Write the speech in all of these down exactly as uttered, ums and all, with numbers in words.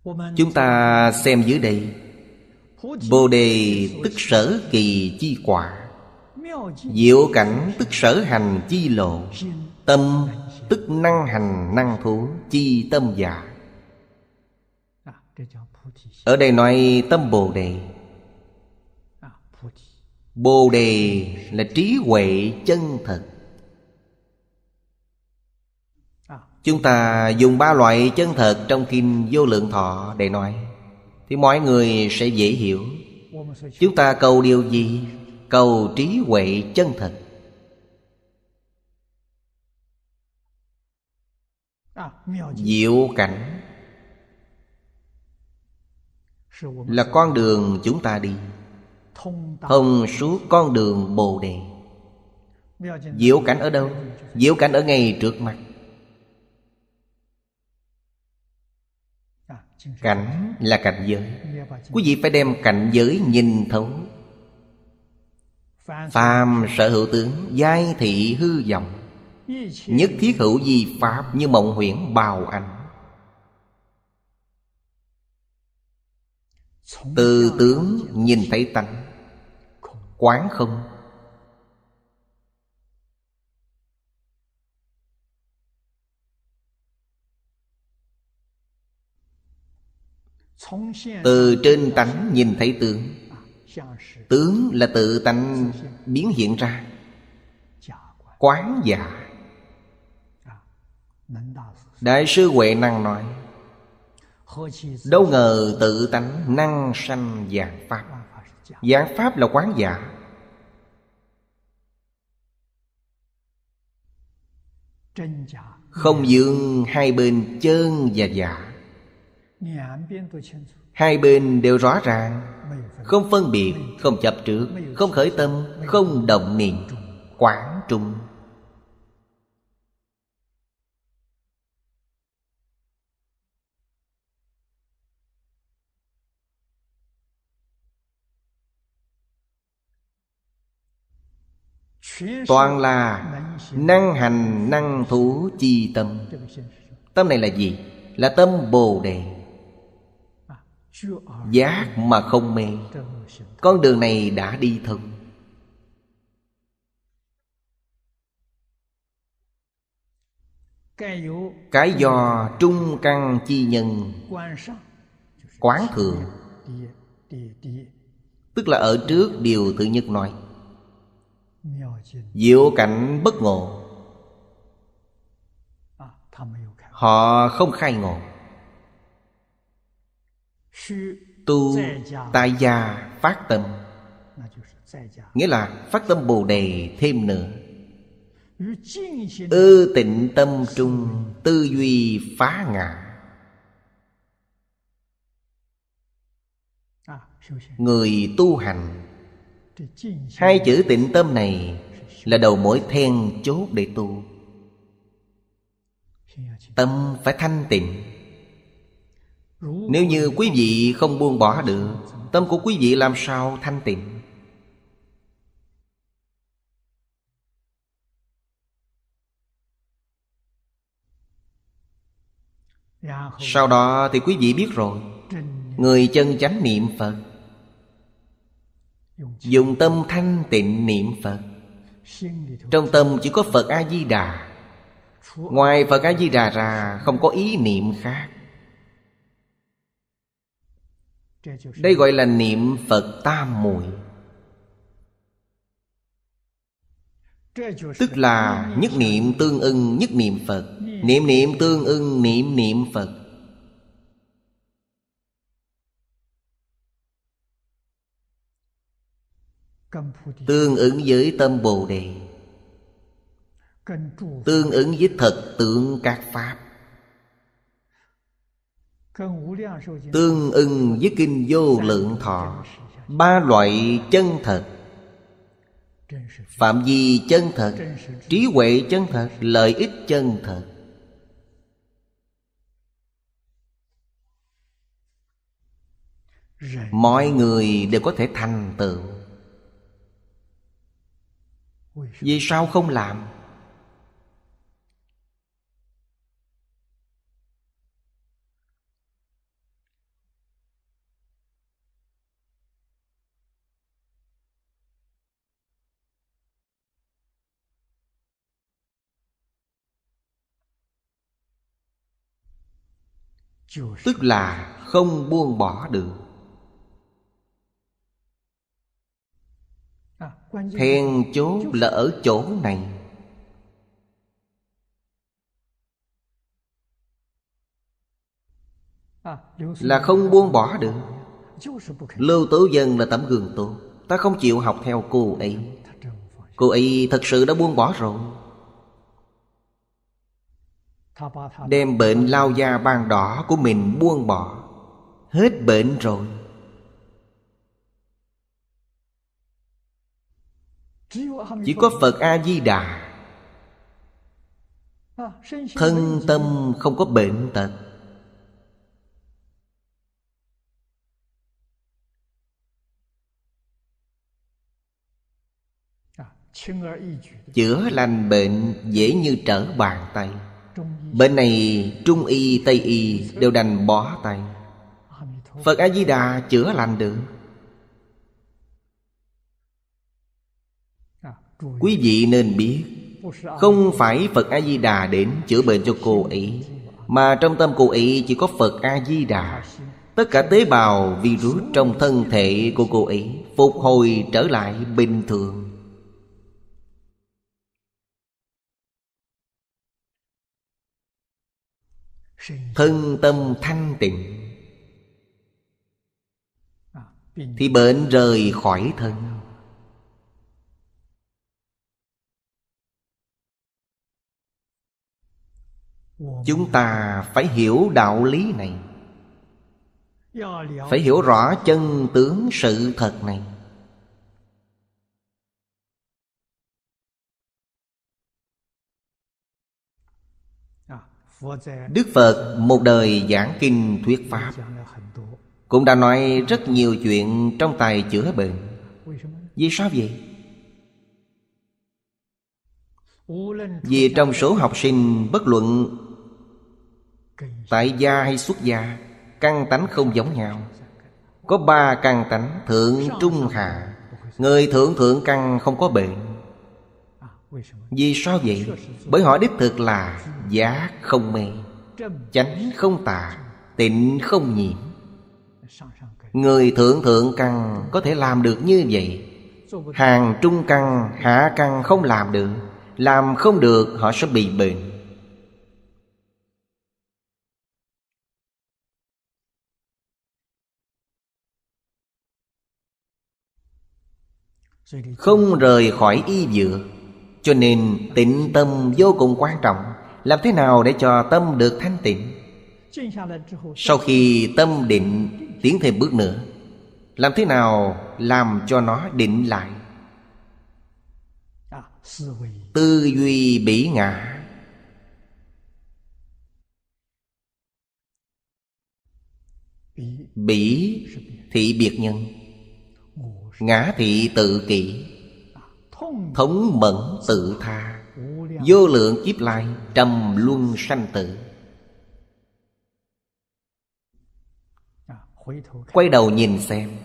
Chúng ta xem dưới đây. Bồ đề tức sở kỳ chi quả, diệu cảnh tức sở hành chi lộ, tâm tức năng hành năng thú chi tâm giả. Ở đây nói tâm Bồ đề. Bồ đề là trí huệ chân thật. Chúng ta dùng ba loại chân thật trong Kinh Vô Lượng Thọ để nói, thì mọi người sẽ dễ hiểu. Chúng ta cầu điều gì? Cầu trí huệ chân thật. Diệu cảnh là con đường chúng ta đi, thông suốt con đường Bồ đề. Diệu cảnh ở đâu? Diệu cảnh ở ngay trước mặt. Cảnh là cảnh giới. Quý vị phải đem cảnh giới nhìn thấu. Phàm sở hữu tướng, giai thị hư vọng, nhất thiết hữu vi pháp, như mộng huyễn bào ảnh. Từ tướng nhìn thấy tánh, quán không. Từ trên tánh nhìn thấy tướng. Tướng là tự tánh biến hiện ra. Quán giả. Đại sư Huệ Năng nói, đâu ngờ tự tánh năng sanh vạn pháp. Vạn pháp là quán giả. Không dương hai bên chân và giả. Hai bên đều rõ ràng, không phân biệt, không chấp trước, không khởi tâm, không động niệm, quán trung. Toàn là năng hành năng thú chi tâm. Tâm này là gì? Là tâm Bồ đề. Giác mà không mê. Con đường này đã đi thông. Cái do trung căn chi nhân quán thượng, tức là ở trước điều thứ nhất nói. Diệu cảnh bất ngộ, họ không khai ngộ. Tu tại gia phát tâm, nghĩa là phát tâm Bồ đề thêm nữa. Ư tịnh tâm trung, tư duy phá ngã. Người tu hành, hai chữ tịnh tâm này là đầu mối then chốt để tu. Tâm phải thanh tịnh. Nếu như quý vị không buông bỏ được, tâm của quý vị làm sao thanh tịnh? Sau đó thì quý vị biết rồi, người chân chánh niệm Phật, dùng tâm thanh tịnh niệm Phật. Trong tâm chỉ có Phật A-di-đà. Ngoài Phật A-di-đà ra không có ý niệm khác. Đây gọi là niệm Phật tam muội. Tức là nhất niệm tương ưng nhất niệm Phật, niệm niệm tương ưng niệm niệm Phật. Tương ứng với tâm Bồ đề, tương ứng với thật tượng các pháp, tương ưng với Kinh Vô Lượng Thọ. Ba loại chân thật: phạm vi chân thật, trí huệ chân thật, lợi ích chân thật. Mọi người đều có thể thành tựu. Vì sao không làm? tức là không buông bỏ được. Then chốt là ở chỗ này. Là không buông bỏ được. Lưu Tố Dân là tấm gương tốt. Ta không chịu học theo cô ấy. Cô ấy thật sự đã buông bỏ rồi. Đem bệnh lao da ban đỏ của mình buông bỏ. Hết bệnh rồi. Chỉ có Phật A-di-đà thân tâm không có bệnh tật. Chữa lành bệnh dễ như trở bàn tay. Bệnh này Trung y, Tây y đều đành bỏ tay. Phật A-di-đà chữa lành được. Quý vị nên biết, không phải Phật A-di-đà đến chữa bệnh cho cô ấy, mà trong tâm cô ấy chỉ có Phật A-di-đà. Tất cả tế bào virus trong thân thể của cô ấy phục hồi trở lại bình thường. Thân tâm thanh tịnh thì bệnh rời khỏi thân. Chúng ta phải hiểu đạo lý này, phải hiểu rõ chân tướng sự thật này. Đức Phật một đời giảng kinh thuyết pháp, cũng đã nói rất nhiều chuyện trong tài chữa bệnh. Vì sao vậy? Vì trong số học sinh bất luận tại gia hay xuất gia, căn tánh không giống nhau. Có ba căn tánh thượng trung hạ. Người thượng thượng căn không có bệnh. Vì sao vậy? Bởi họ đích thực là giác không mê, chánh không tà, tịnh không nhiễm. Người thượng thượng căn có thể làm được như vậy. Hàng trung căn, hạ căn không làm được. Làm không được họ sẽ bị bệnh. Không rời khỏi y dược. Cho nên tịnh tâm vô cùng quan trọng. Làm thế nào để cho tâm được thanh tịnh? Sau khi tâm định tiến thêm bước nữa, làm thế nào làm cho nó định lại? Tư duy bỉ ngã. Bỉ thị biệt nhân, ngã thị tự kỷ, thống mẫn tự tha, vô lượng kiếp lai trầm luân sanh tử. Quay đầu nhìn xem,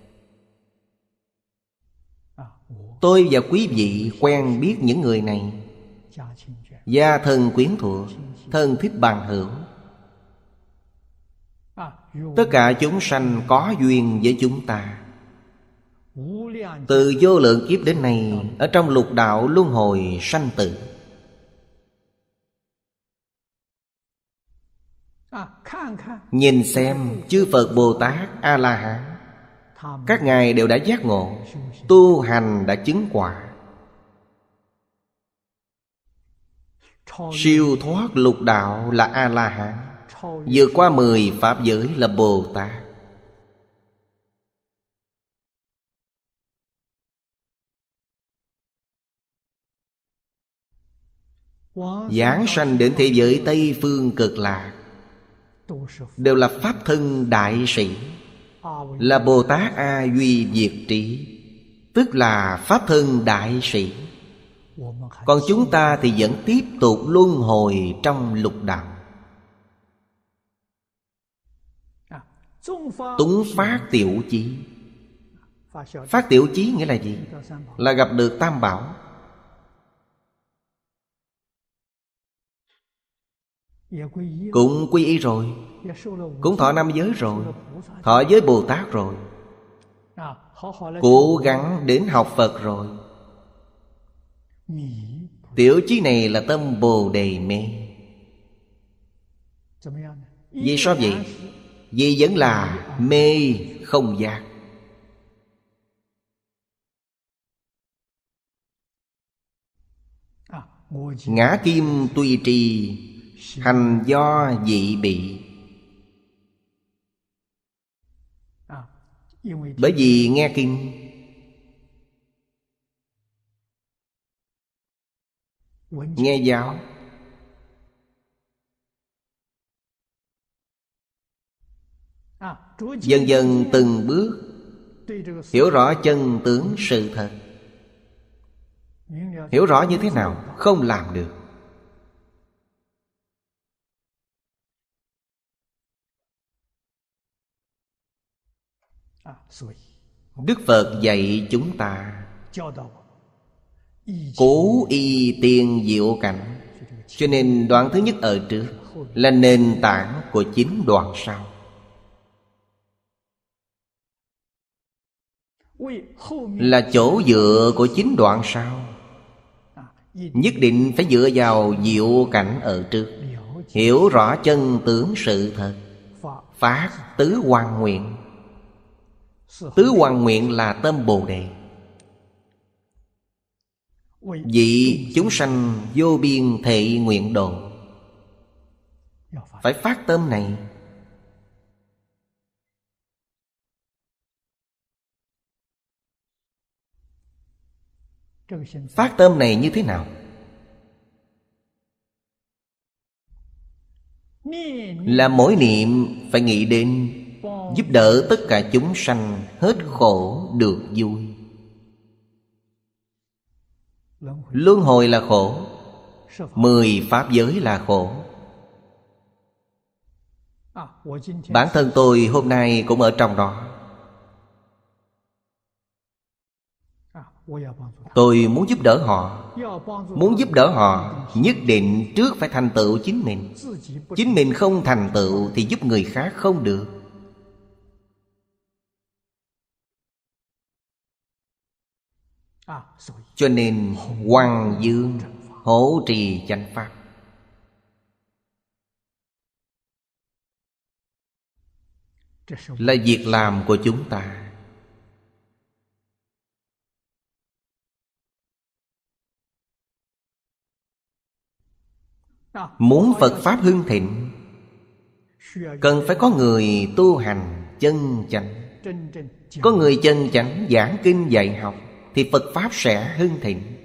tôi và quý vị quen biết những người này, gia thân quyến thuộc, thân thích bằng hữu. Tất cả chúng sanh có duyên với chúng ta. Từ vô lượng kiếp đến nay, ở trong lục đạo luân hồi sanh tử. Nhìn xem chư Phật Bồ Tát A La Hán, các ngài đều đã giác ngộ, tu hành đã chứng quả, siêu thoát lục đạo là A La Hán, vượt qua mười pháp giới là Bồ Tát. Giảng sanh đến thế giới Tây Phương Cực Lạc đều là pháp thân đại sĩ, là Bồ Tát A Duy Diệt Trí, tức là pháp thân đại sĩ. Còn chúng ta thì vẫn tiếp tục luân hồi trong lục đạo. Túng phát tiểu chí. Phát tiểu chí nghĩa là gì? Là gặp được Tam Bảo. Cũng quy y rồi. cũng thọ năm giới rồi, thọ giới Bồ Tát rồi, cố gắng đến học Phật rồi. Tiểu chí này là tâm Bồ Đề mê. Vì sao vậy? Vì vẫn là mê không giác. Ngã kim tuy trì, hành do dị bị. Bởi vì nghe kinh, nghe giáo, dần dần từng bước hiểu rõ chân tướng sự thật. Hiểu rõ như thế nào? Không làm được. Đức Phật dạy chúng ta cố y tiên diệu cảnh. Cho nên đoạn thứ nhất ở trước là nền tảng của chín đoạn sau. Là chỗ dựa của chín đoạn sau. Nhất định phải dựa vào diệu cảnh ở trước. Hiểu rõ chân tướng sự thật. Phát tứ hoằng nguyện. Tứ hoằng nguyện là tâm Bồ Đề. Vì chúng sanh vô biên thệ nguyện độ. Phải phát tâm này. Phát tâm này như thế nào? Là mỗi niệm phải nghĩ đến giúp đỡ tất cả chúng sanh hết khổ được vui. Luân hồi là khổ, mười pháp giới là khổ. Bản thân tôi hôm nay cũng ở trong đó. Tôi muốn giúp đỡ họ. Muốn giúp đỡ họ, nhất định trước phải thành tựu chính mình. Chính mình không thành tựu thì giúp người khác không được. Cho nên Hoằng Dương hộ trì chánh pháp. Là việc làm của chúng ta. Muốn Phật Pháp hưng thịnh, cần phải có người tu hành chân chánh. Có người chân chánh giảng kinh dạy học, thì Phật Pháp sẽ hưng thịnh.